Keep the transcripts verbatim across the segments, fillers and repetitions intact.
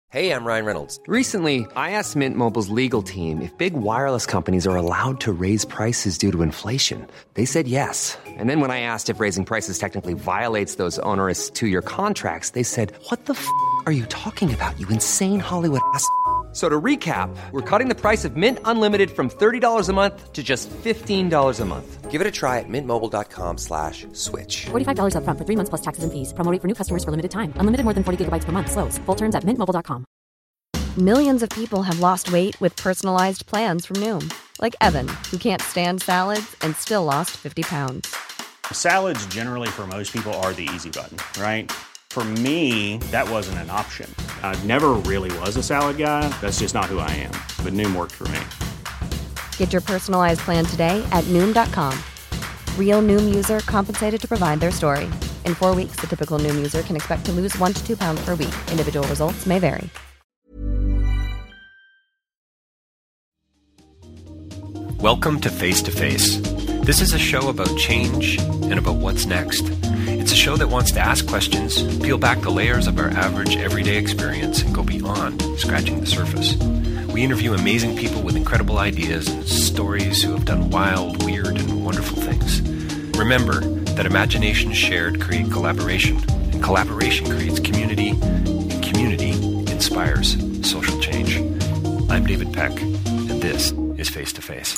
Hey, I'm Ryan Reynolds. Recently, I asked Mint Mobile's legal team if big wireless companies are allowed to raise prices due to inflation. They said yes. And then when I asked if raising prices technically violates those onerous two-year contracts, they said, what the f*** are you talking about, you insane Hollywood ass f- So to recap, we're cutting the price of Mint Unlimited from thirty dollars a month to just fifteen dollars a month. Give it a try at mintmobile.com slash switch. forty-five dollars up front for three months plus taxes and fees. Promo rate for new customers for limited time. Unlimited more than forty gigabytes per month. Slows full terms at mint mobile dot com. Millions of people have lost weight with personalized plans from Noom. Like Evan, who can't stand salads and still lost fifty pounds. Salads generally for most people are the easy button, right? For me, that wasn't an option. I never really was a salad guy. That's just not who I am. But Noom worked for me. Get your personalized plan today at Noom dot com. Real Noom user compensated to provide their story. In four weeks, the typical Noom user can expect to lose one to two pounds per week. Individual results may vary. Welcome to Face to Face. This is a show about change and about what's next. It's a show that wants to ask questions, peel back the layers of our average everyday experience, and go beyond scratching the surface. We interview amazing people with incredible ideas and stories who have done wild, weird, and wonderful things. Remember that imagination shared creates collaboration, and collaboration creates community, and community inspires social change. I'm David Peck, and this is Face to Face.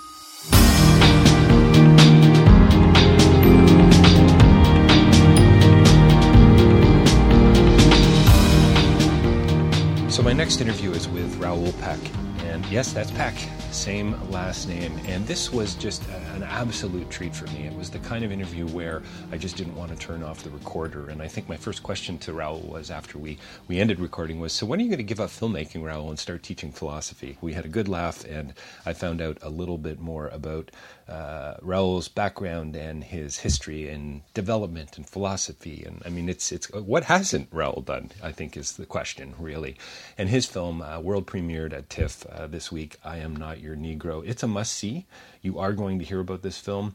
So my next interview is with Raoul Peck, and yes, that's Peck, same last name, and this was just a, an absolute treat for me. It was the kind of interview where I just didn't want to turn off the recorder, and I think my first question to Raoul was after we, we ended recording was, so when are you going to give up filmmaking, Raoul, and start teaching philosophy? We had a good laugh, and I found out a little bit more about uh, Raoul's background and his history and development and philosophy, and I mean, it's it's what hasn't Raoul done, I think, is the question, really. And his film, uh, world premiered at TIFF uh, this week, I Am Not Your Negro. It's a must-see. You are going to hear about this film.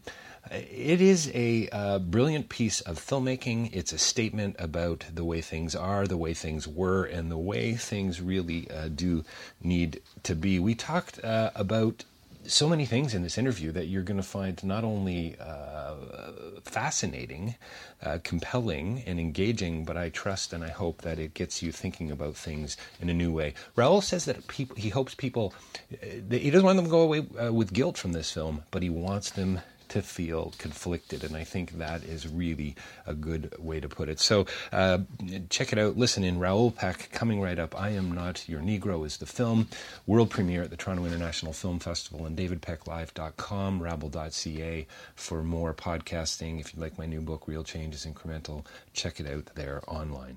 It is a uh, brilliant piece of filmmaking. It's a statement about the way things are, the way things were, and the way things really uh, do need to be. We talked uh, about so many things in this interview that you're going to find not only uh, fascinating, uh, compelling, and engaging, but I trust and I hope that it gets you thinking about things in a new way. Raoul says that people, he hopes people, uh, he doesn't want them to go away uh, with guilt from this film, but he wants them to feel conflicted, and I think that is really a good way to put it. So uh, check it out, listen in. Raoul Peck, coming right up. I Am Not Your Negro is the film. World premiere at the Toronto International Film Festival, and david peck live dot com, rabble dot c a for more podcasting. If you like my new book, Real Change is Incremental, check it out there online.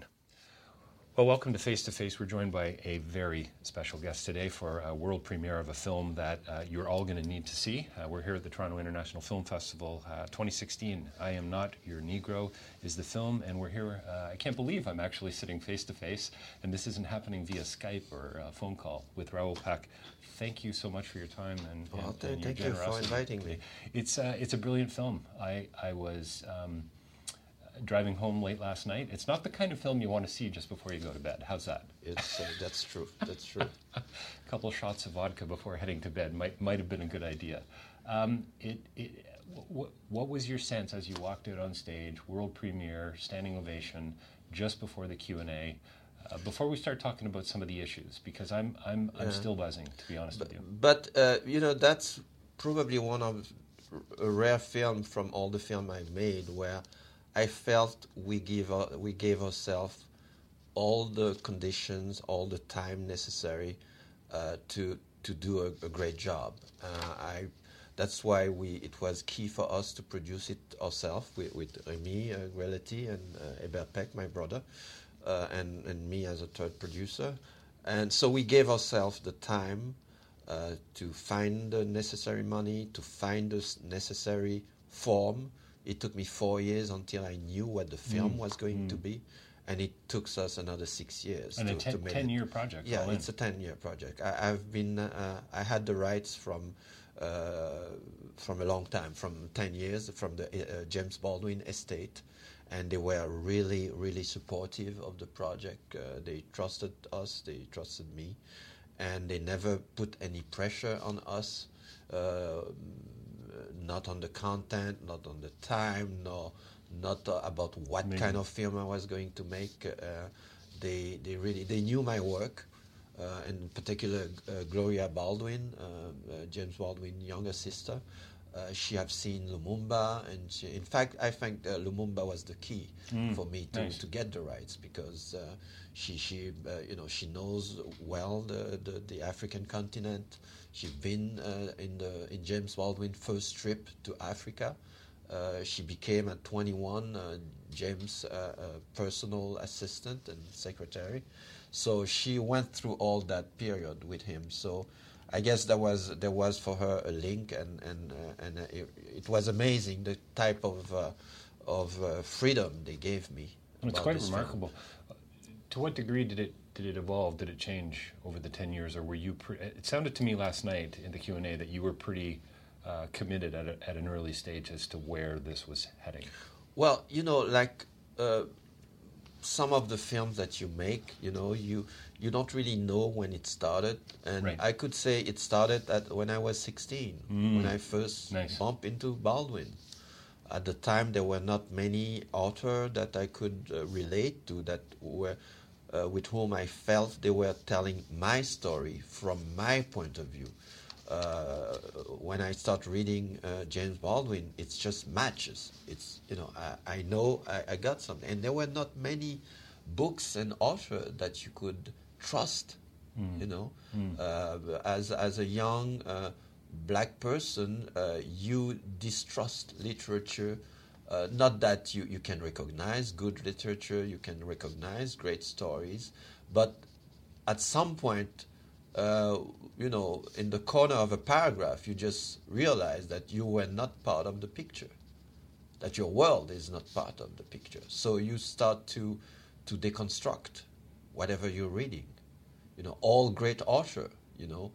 Well, welcome to Face to Face. We're joined by a very special guest today for a world premiere of a film that uh, you're all going to need to see. Uh, we're here at the Toronto International Film Festival uh, twenty sixteen. I Am Not Your Negro is the film, and we're here. Uh, I can't believe I'm actually sitting face to face, and this isn't happening via Skype or uh, phone call with Raoul Peck. Thank you so much for your time and, well, and, and your thank you for inviting me. It's uh, it's a brilliant film. I I was. Um, driving home late last night. It's not the kind of film you want to see just before you go to bed. How's that? It's uh, that's true. That's true. A couple of shots of vodka before heading to bed might might have been a good idea. Um, it, it, w- what was your sense as you walked out on stage, world premiere, standing ovation, just before the Q and A? Uh, before we start talking about some of the issues, because I'm I'm I'm yeah. still buzzing, to be honest but, with you. But uh, you know, that's probably one of a rare film from all the film I've made where I felt we give uh, we gave ourselves all the conditions, all the time necessary uh, to to do a, a great job. Uh, I that's why we it was key for us to produce it ourselves with, with Remy uh, Guelletti and uh, Hébert Peck, my brother, uh, and and me as a third producer. And so we gave ourselves the time uh, to find the necessary money, to find the necessary form. It took me four years until I knew what the film mm. was going mm. to be, and it took us another six years. And to, a ten, to make ten-year it. project. Yeah, it's a ten-year project. I, I've been, uh, I had the rights from, uh, from a long time, from ten years, from the uh, James Baldwin estate, and they were really, really supportive of the project. Uh, they trusted us, they trusted me, and they never put any pressure on us, uh, not on the content, not on the time, no, not uh, about what Maybe. kind of film I was going to make. Uh, they, they really, they knew my work, uh, in particular uh, Gloria Baldwin, uh, uh, James Baldwin's younger sister. Uh, she have seen Lumumba, and she, in fact, I think uh, Lumumba was the key mm, for me to, nice. to get the rights, because uh, she, she, uh, you know, she knows well the, the, the African continent. She's been uh, in the in James Baldwin's first trip to Africa. Uh, she became at twenty-one uh, James' uh, uh, personal assistant and secretary. So she went through all that period with him. So I guess there was there was for her a link, and and uh, and uh, it, it was amazing the type of uh, of uh, freedom they gave me. It's quite remarkable. Film. To what degree did it did it evolve? Did it change over the ten years, or were you? Pre- it sounded to me last night in the Q and A that you were pretty uh, committed at a, at an early stage as to where this was heading. Well, you know, like. Uh, Some of the films that you make, you know, you you don't really know when it started, and right. I could say it started at when I was sixteen, mm. when I first nice. bumped into Baldwin. At the time, there were not many authors that I could uh, relate to, that were uh, with whom I felt they were telling my story from my point of view. Uh, when I start reading uh, James Baldwin, it's just matches. It's, you know, I, I know I, I got something. And there were not many books and authors that you could trust, mm. you know. Mm. Uh, as, as a young uh, black person, uh, you distrust literature. Uh, not that you, you can recognize good literature, you can recognize great stories, but at some point, Uh, you know, in the corner of a paragraph, you just realize that you were not part of the picture, that your world is not part of the picture. So you start to to deconstruct whatever you're reading. You know, all great authors, you know,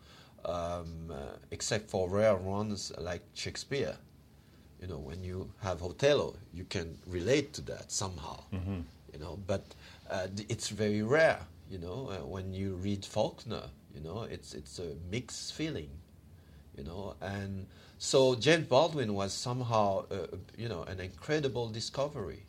um, uh, except for rare ones like Shakespeare. You know, when you have Othello, you can relate to that somehow. Mm-hmm. You know, but uh, it's very rare. You know, uh, when you read Faulkner. You know, it's it's a mixed feeling, you know, and so James Baldwin was somehow, uh, you know, an incredible discovery,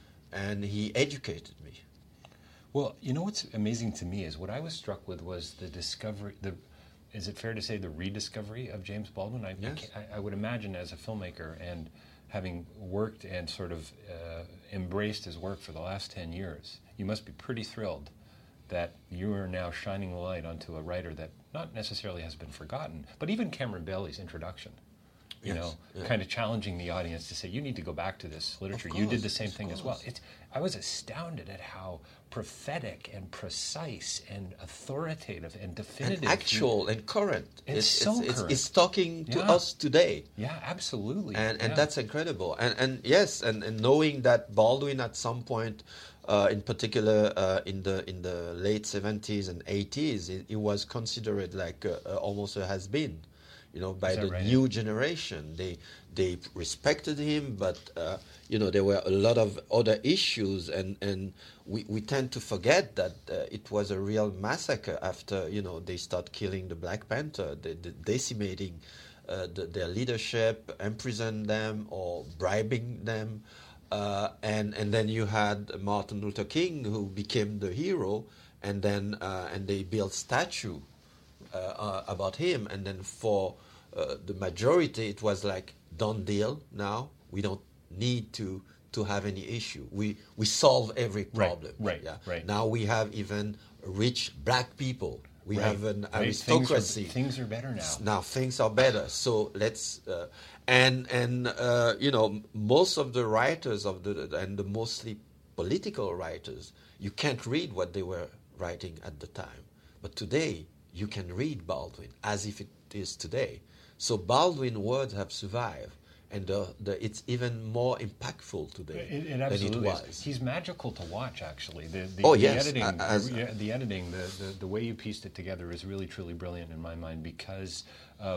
and he educated me. Well, you know what's amazing to me is what I was struck with was the discovery. The is it fair to say the rediscovery of James Baldwin? I, yes. I, I would imagine as a filmmaker and having worked and sort of uh, embraced his work for the last ten years, you must be pretty thrilled that you are now shining the light onto a writer that not necessarily has been forgotten, but even Cameron Bailey's introduction, you yes, know, yeah. kind of challenging the audience to say, you need to go back to this literature. Course, you did the same thing course. as well. It's, I was astounded at how prophetic and precise and authoritative and definitive. And actual he, and current. It's, it's so it's, current. It's, it's talking to yeah. us today. Yeah, absolutely. And and yeah. that's incredible. And and yes, and, and knowing that Baldwin at some point, Uh, in particular, uh, in the in the late seventies and eighties, it, it was considered like uh, uh, almost a has-been, you know, by the right? new generation. They they respected him, but uh, you know there were a lot of other issues, and, and we, we tend to forget that uh, it was a real massacre after you know they start killing the Black Panther, the, the decimating uh, the, their leadership, imprison them or bribing them. Uh, and and then you had Martin Luther King, who became the hero, and then uh, and they built statue uh, uh, about him, and then for uh, the majority it was like done deal. Now we don't need to to have any issue. We we solve every problem. Right. Right. Yeah. Right. Now we have even rich black people. We right. have an right. aristocracy. Things are, things are better now. Now things are better. So let's uh, and and uh, you know most of the writers of the and the mostly political writers, you can't read what they were writing at the time. But today you can read Baldwin as if it is today. So Baldwin words have survived. And the, the, it's even more impactful today it, it absolutely than it was. Is. He's magical to watch, actually. The, the, oh, the yes. Editing, As, the, the editing, the, the, the way you pieced it together is really, truly brilliant in my mind because of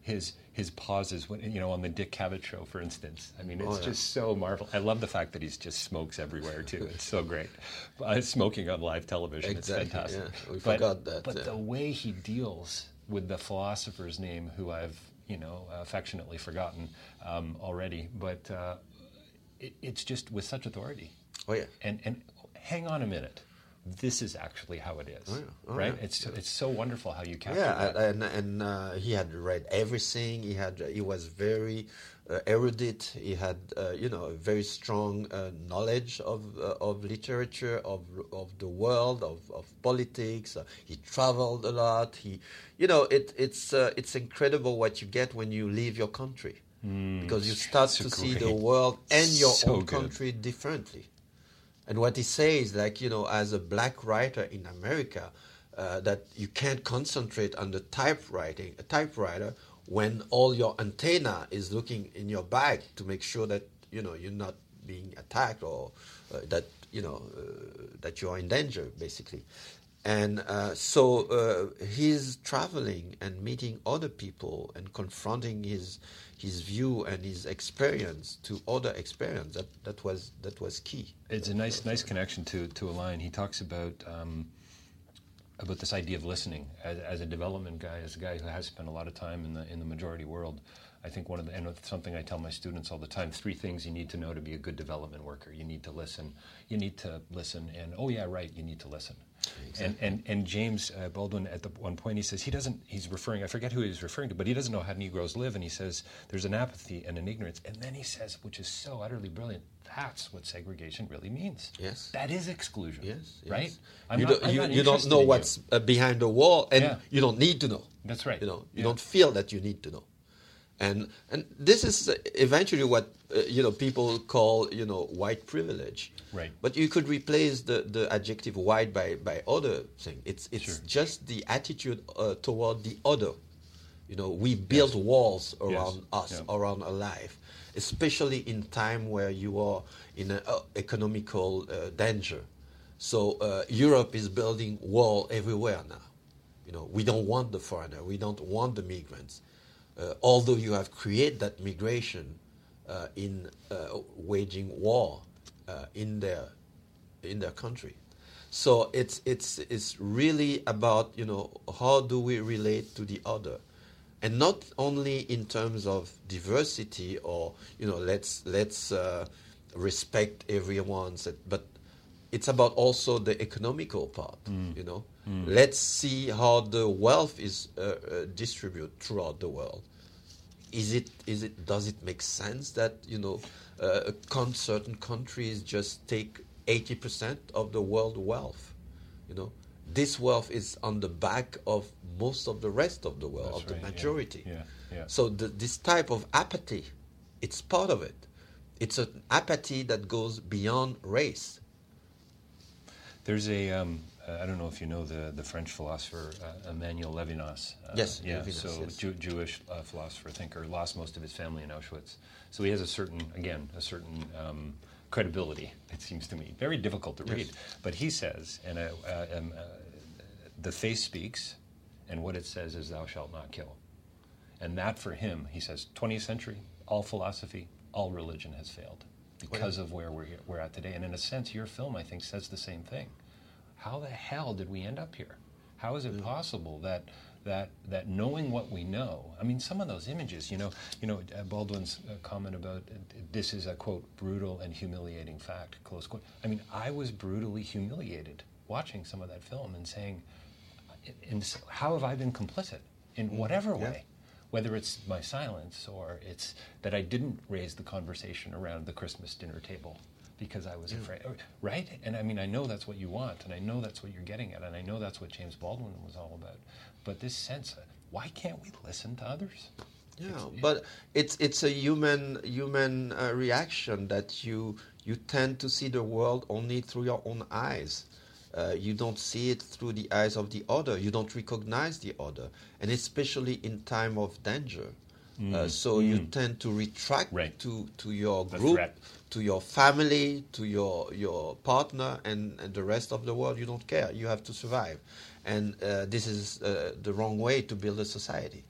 his his pauses when, you know, on the Dick Cavett show, for instance. I mean, it's Oh, yeah. just so marvelous. I love the fact that he's just smokes everywhere too. It's so great. Uh, smoking on live television, Exactly, it's fantastic. yeah. We but, forgot that, But yeah. the way he deals with the philosopher's name, who I've, you know, affectionately forgotten um, already, but uh, it, it's just with such authority. Oh yeah. And and hang on a minute. This is actually how it is, Oh, yeah. Oh, right? yeah. It's it's so wonderful how you capture Yeah, that. and and uh, he had read everything. He had he was very uh, erudite. He had uh, you know a very strong uh, knowledge of uh, of literature, of of the world, of of politics. Uh, he traveled a lot. He, you know, it it's uh, it's incredible what you get when you leave your country, because you start so to see great. the world and your So own good. country differently. And what he says, like, you know, as a black writer in America, uh, that you can't concentrate on the typewriting, a typewriter, when all your antenna is looking in your bag to make sure that, you know, you're not being attacked or uh, that, you know, uh, that you are in danger, basically. And uh, so uh, he's traveling and meeting other people and confronting his his view and his experience to other experience. That that was that was key. It's a nice nice connection to, to a line. He talks about um, about this idea of listening as, as a development guy, as a guy who has spent a lot of time in the in the majority world. I think one of the, and it's something I tell my students all the time, three things you need to know to be a good development worker. You need to listen. You need to listen, and oh yeah, right, you need to listen. Exactly. And and and James uh, Baldwin at the one point he says he doesn't. He's referring. I forget who he's referring to, but he doesn't know how Negroes live, and he says there's an apathy and an ignorance, and then he says, which is so utterly brilliant. That's what segregation really means. Yes. That is exclusion. Yes, yes. Right. I'm you not, don't, I'm you, not you don't interested know in what's you. uh, behind the wall, and Yeah. you don't need to know. That's right. You know, you Yeah. don't feel that you need to know. And and this is uh, eventually what uh, you know people call you know white privilege. Right. But you could replace the, the adjective white by, by other thing. It's it's Sure. just the attitude uh, toward the other. You know, we build Yes. walls around Yes. us, Yeah. around our life, especially in time where you are in an uh, economical uh, danger. So uh, Europe is building wall everywhere now. You know, we don't want the foreigner. We don't want the migrants. Uh, although you have created that migration uh, in uh, waging war uh, in their in their country, so it's it's it's really about you know how do we relate to the other, and not only in terms of diversity or you know let's let's uh, respect everyone's, but it's about also the economical part. Mm. You know, mm. let's see how the wealth is uh, uh, distributed throughout the world. Is it is it does it make sense that you know uh, con- certain countries just take eighty percent of the world wealth? You know, this wealth is on the back of most of the rest of the world, That's of the right, yeah, majority. yeah, yeah. So the, this type of apathy, it's part of it. It's an apathy that goes beyond race. There's a, um, uh, I don't know if you know the, the French philosopher uh, Emmanuel Levinas. Uh, Yes, yeah, Levinas, so yes. Jew- Jewish uh, philosopher, thinker, lost most of his family in Auschwitz. So he has a certain, again, a certain um, credibility, it seems to me. Very difficult to read. Yes. But he says, and uh, uh, um, uh, the face speaks, and what it says is thou shalt not kill. And that for him, he says, twentieth century, all philosophy, all religion has failed because of where we're, we're at today. And in a sense, your film, I think, says the same thing. How the hell did we end up here? How is it mm. possible that that that knowing what we know? I mean, some of those images, you know, you know, uh, Baldwin's uh, comment about uh, this is a quote brutal and humiliating fact, close quote. I mean, I was brutally humiliated watching some of that film and saying, in, how have I been complicit in whatever yeah. way? Whether it's my silence or it's that I didn't raise the conversation around the Christmas dinner table because I was yeah. afraid, right? And I mean, I know that's what you want, and I know that's what you're getting at, and I know that's what James Baldwin was all about. But this sense, of, why can't we listen to others? Yeah, it's, but it's it's a human human uh, reaction that you you tend to see the world only through your own eyes. Uh, you don't see it through the eyes of the other. You don't recognize the other, and especially in time of danger. Mm. Uh, so mm. you tend to retract right. to, to your the group, threat. to your family, to your your partner, and, and the rest of the world. You don't care. You have to survive, and uh, this is uh, the wrong way to build a society.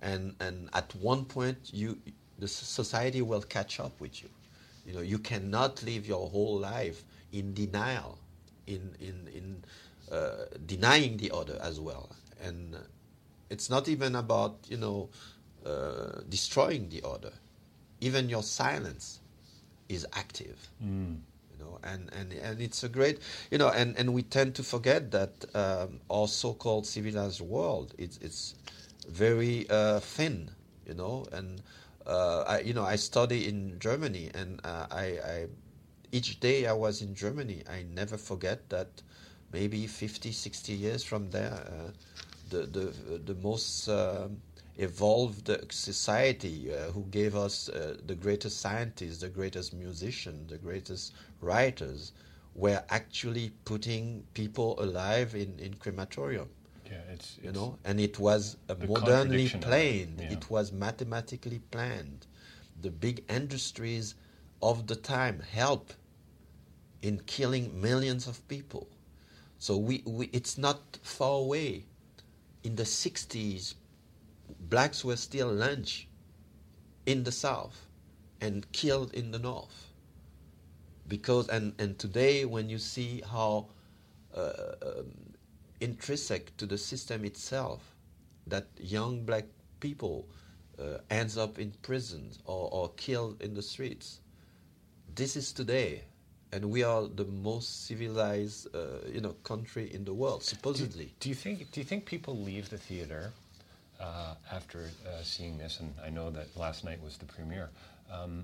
and and at one point you the society will catch up with you. You know, you cannot live your whole life in denial, in in in uh, denying the other as well. And uh, it's not even about, you know, uh, destroying the other. Even your silence is active. Mm. You know, and, and, and it's a great, you know, and, and we tend to forget that um, our so-called civilized world, it's it's very uh, thin, you know, and uh, I, you know, I study in Germany, and uh, I, I, each day I was in Germany, I never forget that maybe fifty, sixty years from there, uh, the the the most uh, evolved society uh, who gave us uh, the greatest scientists, the greatest musicians, the greatest writers, were actually putting people alive in, in crematorium. Yeah, it's, it's you know, and it was uh, modernly planned. It, yeah. It was mathematically planned. The big industries of the time help in killing millions of people. So we, we it's not far away. In the sixties, blacks were still lynched in the South and killed in the North. Because and, and today, when you see how uh, um, intrinsic to the system itself that young black people uh, ends up in prisons or, or killed in the streets, this is today. And we are the most civilized, uh, you know, country in the world, supposedly. Do, do you think? Do you think people leave the theater uh, after uh, seeing this? And I know that last night was the premiere. Um,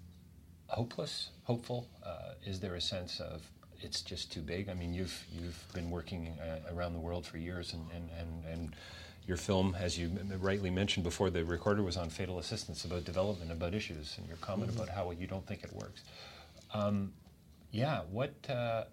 hopeless, hopeful. Uh, is there a sense of it's just too big? I mean, you've you've been working uh, around the world for years, and, and, and, and your film, as you rightly mentioned before the recorder was on, Fatal Assistance, about development, about issues, and your comment mm-hmm. about how you don't think it works. Um, Yeah, what uh,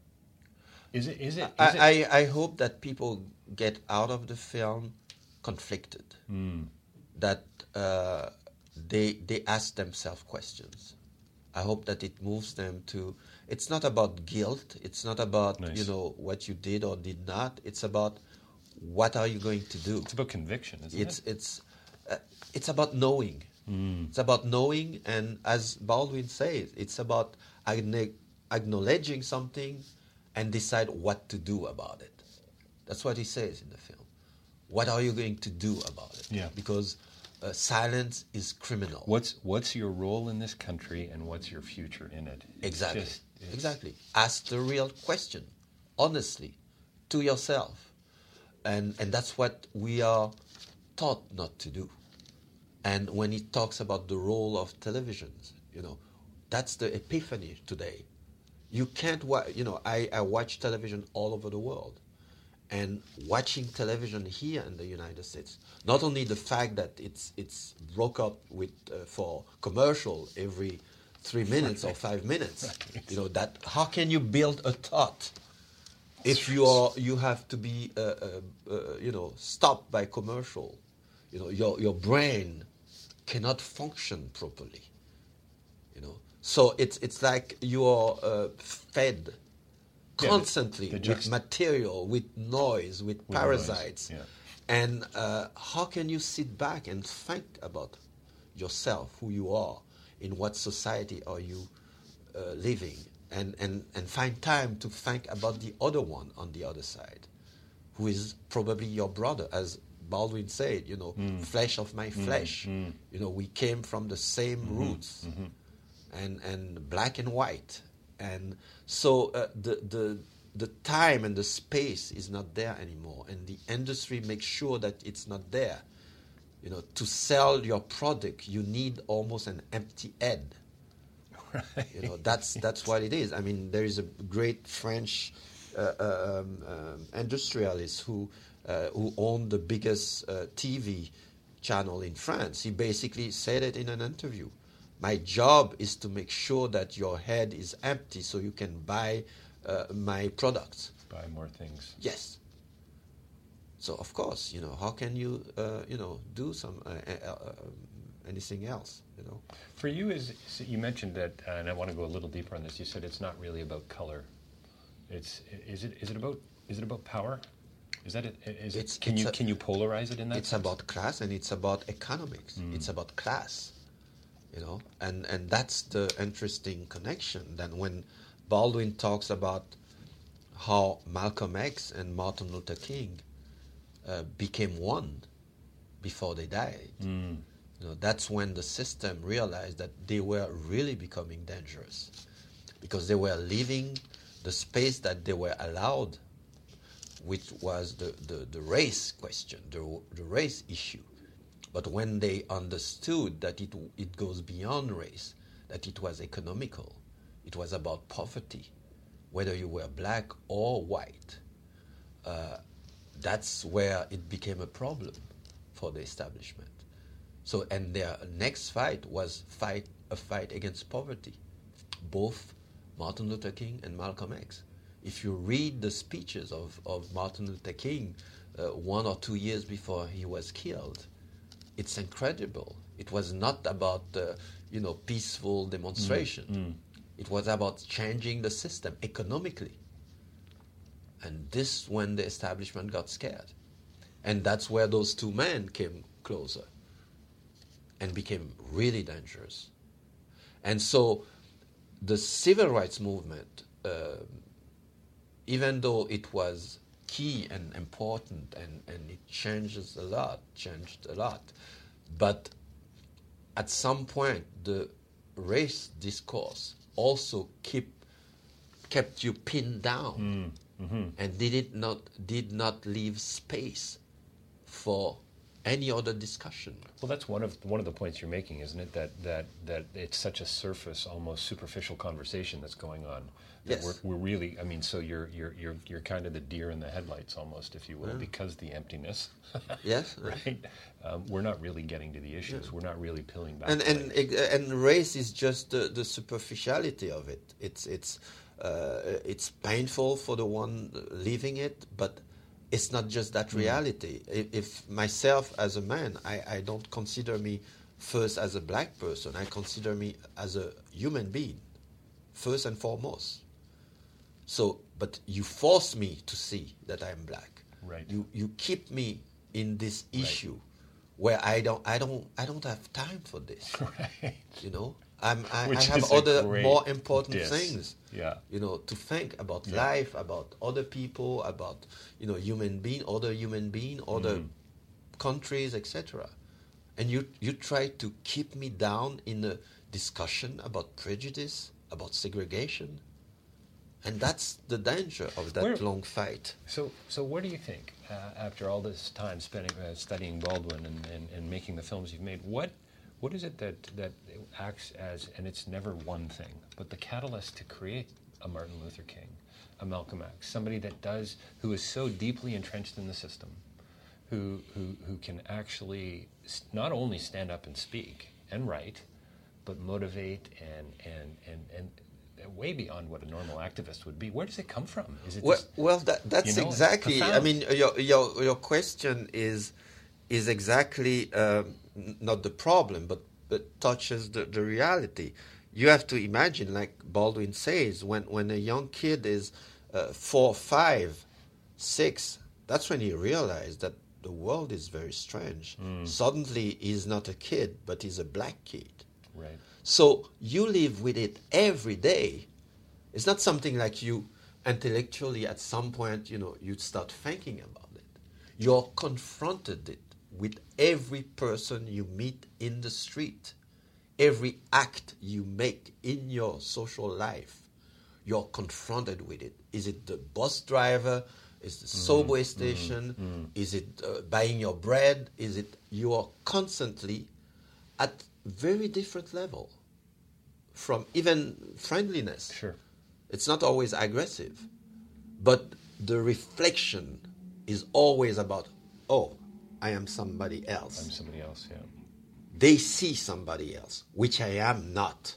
is it? Is it? Is I, it? I, I hope that people get out of the film conflicted, mm. that uh, they they ask themselves questions. I hope that it moves them to. It's not about guilt. It's not about nice. you know what you did or did not. It's about what are you going to do. It's about conviction, isn't it's, it? It's uh, it's about knowing. Mm. It's about knowing, and as Baldwin says, it's about acknowledging something and decide what to do about it. That's what he says in the film. What are you going to do about it? Yeah. Because uh, silence is criminal. What's what's your role in this country, and what's your future in it? It's exactly. Just, exactly. Ask the real question, honestly, to yourself. And and that's what we are taught not to do. And when he talks about the role of televisions, you know, that's the epiphany today. You can't watch, you know, I, I watch television all over the world. And watching television here in the United States, not only the fact that it's it's broke up with uh, for commercial every three minutes or five minutes, right. you know, that how can you build a thought if you are you have to be uh, uh, uh, you know stopped by commercial, you know, your your brain cannot function properly, you know. So it's it's like you are uh, fed constantly yeah, the, the with just, material, with noise, with, with parasites. Noise. Yeah. And uh, how can you sit back and think about yourself, who you are, in what society are you uh, living, and, and, and find time to think about the other one on the other side, who is probably your brother, as Baldwin said, you know, mm. flesh of my mm. flesh. Mm. You know, we came from the same mm-hmm. roots, mm-hmm. and and black and white. And so uh, the, the the time and the space is not there anymore, and the industry makes sure that it's not there. You know, to sell your product, you need almost an empty head. Right. You know, that's that's what it is. I mean, there is a great French uh, um, um, industrialist who uh, who owned the biggest uh, T V channel in France. He basically said it in an interview. My job is to make sure that your head is empty so you can buy uh, my products. Buy more things. Yes. So of course, you know, how can you, uh, you know, do some uh, uh, uh, anything else, you know? For you, is, is you mentioned that, and I want to go a little deeper on this. You said it's not really about color. It's is it is it about is it about power? Is that it? Is It's- it can it's you a- can you polarize it in that It's sense? about class and it's about economics. It's about class, you know, and and that's the interesting connection. Then when Baldwin talks about how Malcolm X and Martin Luther King uh, became one before they died, you know, that's when the system realized that they were really becoming dangerous because they were leaving the space that they were allowed, which was the, the, the race question, the, the race issue. But when they understood that it, it goes beyond race, that it was economical, it was about poverty, whether you were black or white, uh, that's where it became a problem for the establishment. So, and their next fight was fight a fight against poverty, both Martin Luther King and Malcolm X. If you read the speeches of, of Martin Luther King uh, one or two years before he was killed, it's incredible. It was not about uh, you know peaceful demonstration. Mm, mm. It was about changing the system economically. And this when the establishment got scared. And that's where those two men came closer and became really dangerous. And so the civil rights movement, uh, even though it was key and important and, and it changes a lot, changed a lot, but at some point the race discourse also keep, kept you pinned down mm, mm-hmm. and did it not did not leave space for any other discussion. Well, that's one of one of the points you're making, isn't it? That that that it's such a surface, almost superficial conversation that's going on. That Yes. we're, we're really. I mean, so you're you're you're you're kind of the deer in the headlights, almost, if you will, Yeah. because the emptiness. Yes. Right. Um, we're not really getting to the issues. Yeah. We're not really peeling back. And and and race is just the, the superficiality of it. It's it's uh, it's painful for the one living it, but it's not just that reality. Mm. If, if myself as a man, I, I don't consider me first as a black person. I consider me as a human being, first and foremost. So, but you force me to see that I'm black. Right. You you keep me in this issue, right. where I don't I don't I don't have time for this. Right. You know, I'm I, Which I have is a other great more important diss. things. Yeah. You know, to think about Yeah. life, about other people, about you know human being, other human being, other Mm. countries, et cetera. And you you try to keep me down in a discussion about prejudice, about segregation, and that's the danger of that Where- long fight. So, so what do you think, uh, after all this time spending uh, studying Baldwin and, and, and making the films you've made, what what is it that, that acts as, and it's never one thing, but the catalyst to create a Martin Luther King, a Malcolm X, somebody that does, who is so deeply entrenched in the system, who who, who can actually s- not only stand up and speak and write, but motivate and and and and way beyond what a normal activist would be. Where does it come from? Is it Well, just, well that, that's you know, it's exactly. I profound. mean, your your your question is is exactly um, n- not the problem, but but touches the, the reality. You have to imagine, like Baldwin says, when when a young kid is uh, four, five, six, that's when he realized that the world is very strange. Mm. Suddenly, he's not a kid, but he's a black kid. right? So you live with it every day. It's not something like you intellectually at some point, you know, you start thinking about it. You're confronted it with every person you meet in the street, every act you make in your social life. You're confronted with it. Is it the bus driver? Is it the subway station? mm. Is it uh, buying your bread? Is it you are constantly at very different level from even friendliness. Sure. It's not always aggressive, but the reflection is always about, oh, I am somebody else. I'm somebody else, yeah. They see somebody else, which I am not.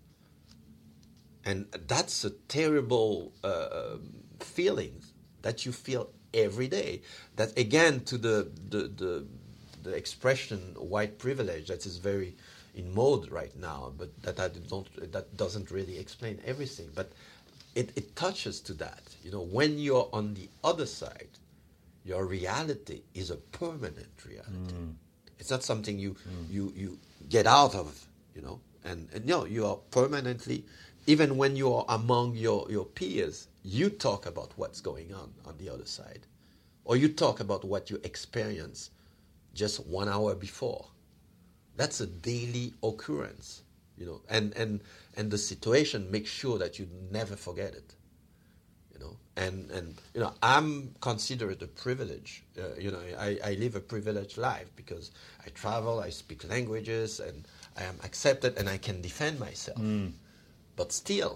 And that's a terrible uh, feeling that you feel every day. That again, to the the, the the expression white privilege that is very in mode right now, but that I don't that doesn't really explain everything. But it, it touches to that. You know, when you're on the other side, Your reality is a permanent reality. Mm. It's not something you, mm. you, you get out of, you know. And, and no, you are permanently, even when you are among your, your peers, you talk about what's going on on the other side. Or you talk about what you experienced just one hour before. That's a daily occurrence, you know. And, and, and the situation makes sure that you never forget it. You know, and, and you know, I'm considered a privilege. Uh, you know, I, I live a privileged life because I travel, I speak languages, and I am accepted, and I can defend myself. Mm. But still,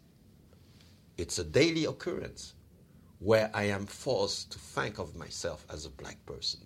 it's a daily occurrence where I am forced to think of myself as a black person.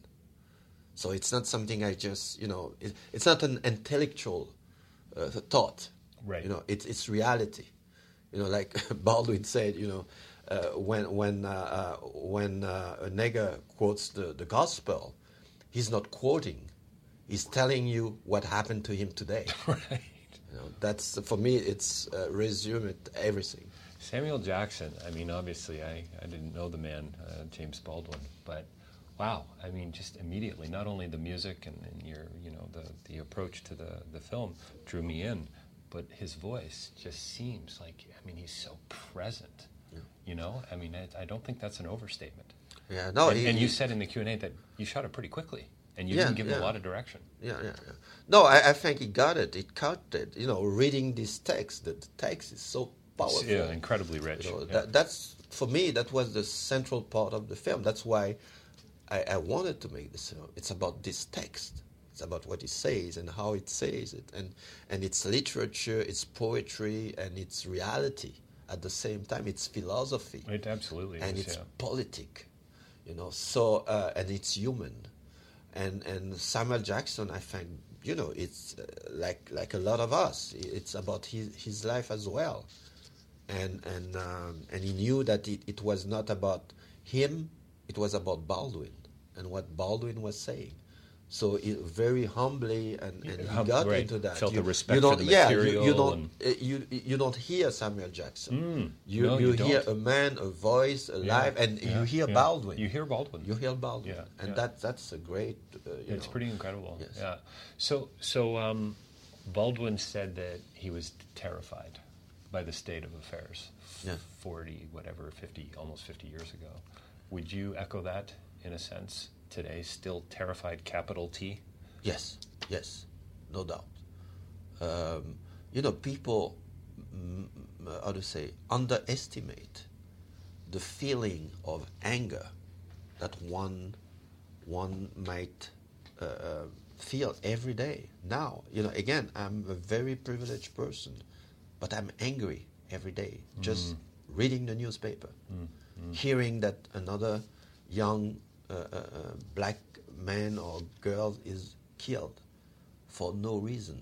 So it's not something I just, you know, it, it's not an intellectual uh, thought. Right. You know, it's it's reality. You know, like Baldwin said, you know, Uh, when when uh, uh, when uh, a nigger quotes the, the gospel, he's not quoting, he's telling you what happened to him today. Right. You know, that's, for me, it's uh, resumed everything. Samuel Jackson, I mean, obviously, I, I didn't know the man, uh, James Baldwin, but wow, I mean, just immediately, not only the music and, and your, you know, the, the approach to the, the film drew me in, but his voice just seems like, I mean, he's so present. Yeah. You know, I mean, I, I don't think that's an overstatement. Yeah, no. And, he, and you he, said in the Q and A that you shot it pretty quickly, and you yeah, didn't give yeah. him a lot of direction. Yeah, yeah, yeah. No, I, I think he got it. He caught it. You know, reading this text, the text is so powerful. Yeah, incredibly rich. You know, yeah. that, that's, for me, that was the central part of the film. That's why I, I wanted to make this film. It's about this text. It's about what it says and how it says it, and and it's literature, it's poetry, and it's reality. At the same time, it's philosophy. It absolutely and is, it's yeah. politic, you know. So uh, and it's human, and and Samuel Jackson, I think, you know, it's uh, like like a lot of us. It's about his his life as well, and and um, and he knew that it, it was not about him. It was about Baldwin and what Baldwin was saying. So it, very humbly, and, and he Hum, got right. into that. Felt you, the respect you don't, for the yeah, material. You, you don't, and... uh, you you don't hear Samuel Jackson. Mm, you no, you, you hear don't. a man, a voice, alive, yeah, and yeah, you hear yeah. Baldwin. You hear Baldwin. You hear Baldwin, yeah, and yeah. that that's a great. Uh, you it's know, pretty incredible. Yes. Yeah. So so um, Baldwin said that he was terrified by the state of affairs. Yeah. Forty, whatever, fifty, almost fifty years ago. Would you echo that in a sense today? Still terrified, capital T. Yes, yes, no doubt. Um, you know, people, mm, how to say, underestimate the feeling of anger that one one might uh, uh, feel every day. Now, you know, again, I'm a very privileged person, but I'm angry every day, mm. just reading the newspaper, mm. Mm. hearing that another young uh, uh, uh, black man or girl is killed for no reason,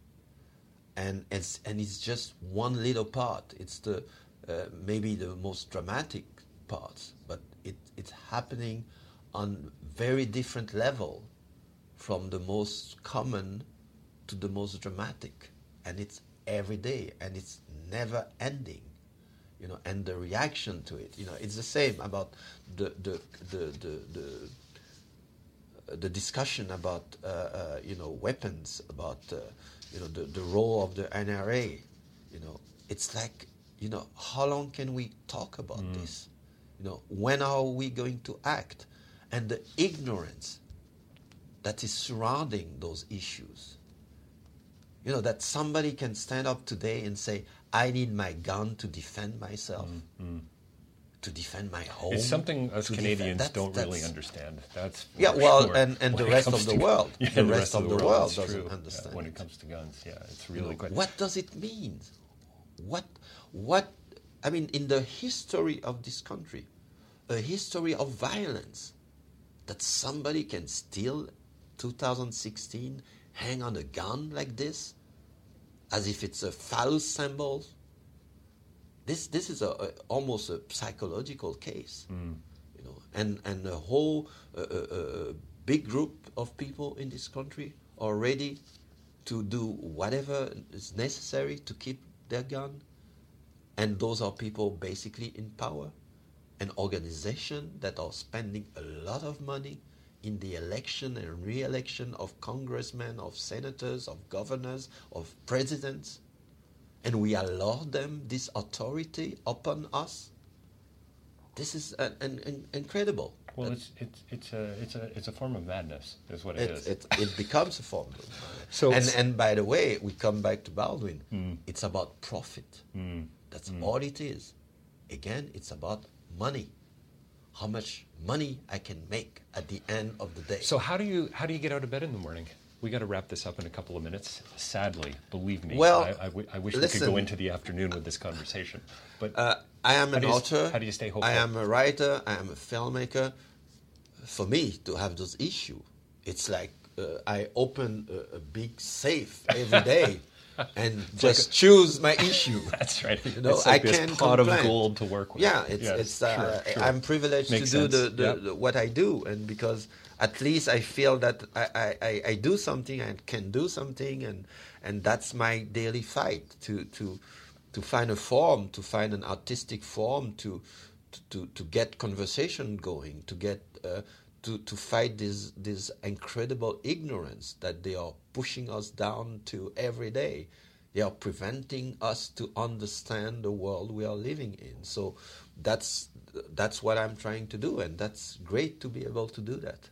and it's and it's just one little part. It's the uh, maybe the most dramatic parts, but it it's happening on very different level, from the most common to the most dramatic, and it's every day, and it's never ending. You know, and the reaction to it, you know, it's the same about the the the the. the the discussion about uh, uh, you know, weapons, about uh, you know, the, the role of the N R A, you know, it's like, you know, how long can we talk about mm. this? You know, when are we going to act? And the ignorance that is surrounding those issues. You know, that somebody can stand up today and say, I need my gun to defend myself. Mm. Mm. To defend my home. It's something us Canadians defend, don't really understand. That's yeah, well, sure. and, and the rest of the to, world. Yeah, the, the rest, rest of the, the world, world doesn't true. understand. Yeah, when it. it comes to guns, yeah, it's really you know, quite. What does it mean? What, what? I mean, in the history of this country, a history of violence, that somebody can still, two thousand sixteen, hang on a gun like this, as if it's a phallus symbol. This this is a, a almost a psychological case, mm. you know, and and a whole uh, uh, big group of people in this country are ready to do whatever is necessary to keep their gun, and those are people basically in power, an organization that are spending a lot of money in the election and re-election of congressmen, of senators, of governors, of presidents, and we allow them this authority upon us. This is an, an, an incredible. Well, it's it's it's a it's a it's a form of madness, is what it, it is. It, it becomes a form. Of So and and by the way, we come back to Baldwin. Mm. It's about profit. Mm. That's Mm. all it is. Again, it's about money. How much money I can make at the end of the day. So how do you how do you get out of bed in the morning? We got to wrap this up in a couple of minutes. Sadly, believe me, Well, I, I, w- I wish listen, we could go into the afternoon with this conversation. But uh, I am how an do you, author. How do you stay hopeful? I am a writer. I am a filmmaker. For me to have those issues, it's like uh, I open a, a big safe every day and just like a, choose my issue. That's right. You know, it's like I this can't pot complain. of gold to work with. Yeah, it's yes, it's. Uh, sure, sure. I'm privileged Makes to do sense. the, the, Yep. the what I do, and because at least I feel that I, I, I, I do something, I can do something, and and that's my daily fight to to to find a form, to find an artistic form, to to to get conversation going, to get. Uh, To, to fight this this incredible ignorance that they are pushing us down to every day. They are preventing us to understand the world we are living in. So that's that's what I'm trying to do, and that's great to be able to do that.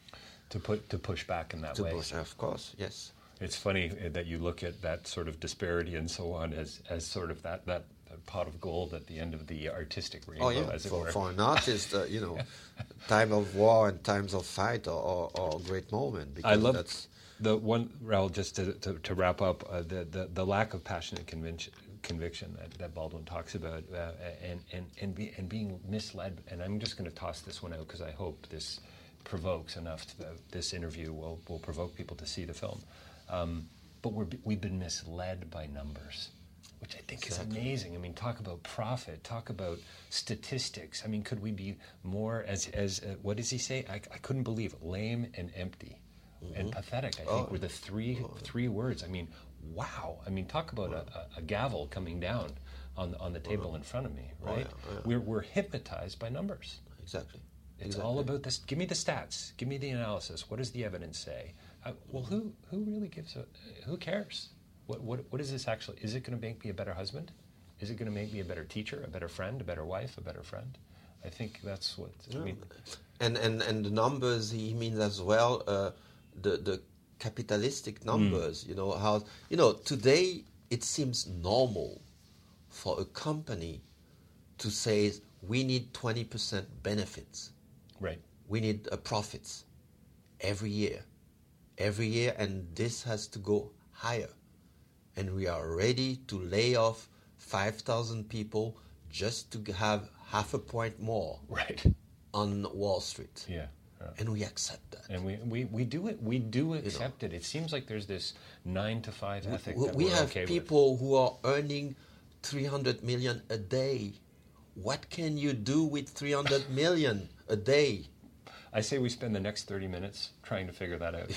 To put to push back in that To way. push, of course, yes. It's funny that you look at that sort of disparity and so on as as sort of that that. pot of gold at the end of the artistic rainbow, Oh yeah, as it for, were. for an artist, uh, you know, time of war and times of fight are, are, are a great moment. Because I love that's the one, Raoul, just to, to, to wrap up, uh, the, the the lack of passionate conviction, conviction that, that Baldwin talks about, uh, and and and, be, and being misled. And I'm just going to toss this one out because I hope this provokes enough. To, uh, this interview will will provoke people to see the film. Um, but we're we've been misled by numbers, which I think exactly. is amazing. I mean, talk about profit, talk about statistics. I mean, could we be more, as, as uh, what does he say? I, I couldn't believe it. Lame and empty mm-hmm. and pathetic, I think, oh. were the three oh. three words. I mean, wow. I mean, talk about oh. a, a gavel coming down on the, on the table oh. in front of me, right? Oh, yeah, yeah. We're, we're hypnotized by numbers. Exactly. It's exactly. all about this. Give me the stats. Give me the analysis. What does the evidence say? Uh, well, who who really gives a, who cares? What, what what is this actually? Is it going to make me a better husband? Is it going to make me a better teacher, a better friend, a better wife, a better friend? I think that's what yeah. I mean. And and and the numbers he means as well. Uh, the the capitalistic numbers. Mm. You know how you know today it seems normal for a company to say we need twenty percent benefits. Right. We need uh, profits every year, every year, and this has to go higher. And we are ready to lay off five thousand people just to have half a point more right. on Wall Street. Yeah. yeah. And we accept that. And we, we, we do it. We do accept you know, it. It seems like there's this nine to five ethic we, that we we're have okay people with. who are earning three hundred million a day. What can you do with three hundred million a day? I say we spend the next thirty minutes trying to figure that out.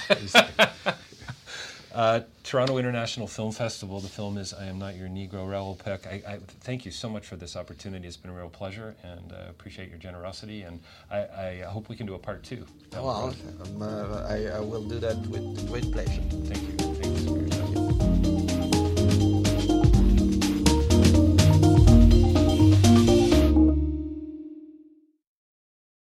Yeah, Uh, Toronto International Film Festival. The film is I Am Not Your Negro, Raoul Peck. I, I thank you so much for this opportunity. It's been a real pleasure, and uh, appreciate your generosity. And I, I hope we can do a part two. Well, um, uh, I, I will do that with great pleasure. Thank you.